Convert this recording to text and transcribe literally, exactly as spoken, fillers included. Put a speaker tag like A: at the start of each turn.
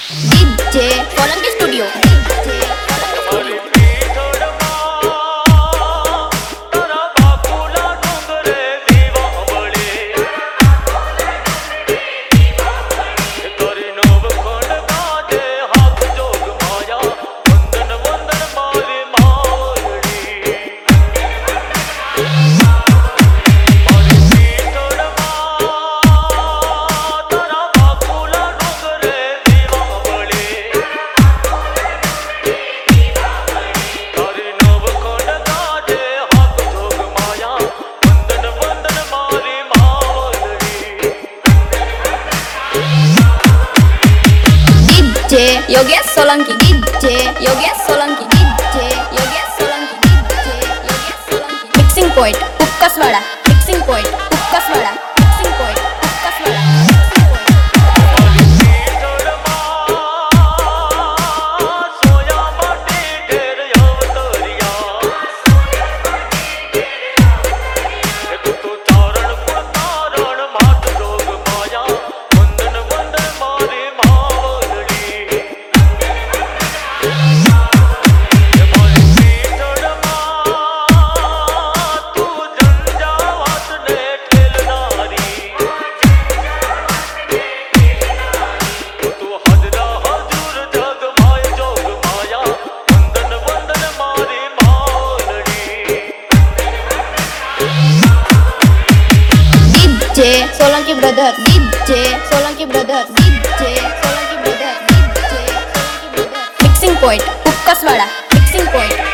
A: DJ Solanki studio. DJ Yogesh Solanki. DJ Yogesh Solanki. DJ Yogesh Solanki. DJ Yogesh Solanki. Mixing point Kukkaswada. Mixing point Kukkaswada. Mixing point Kukkaswada. DJ Solanki brother. DJ Solanki brother. DJ Solanki brother. DJ Solanki brother. Mixing point Kukkaswada. Mixing point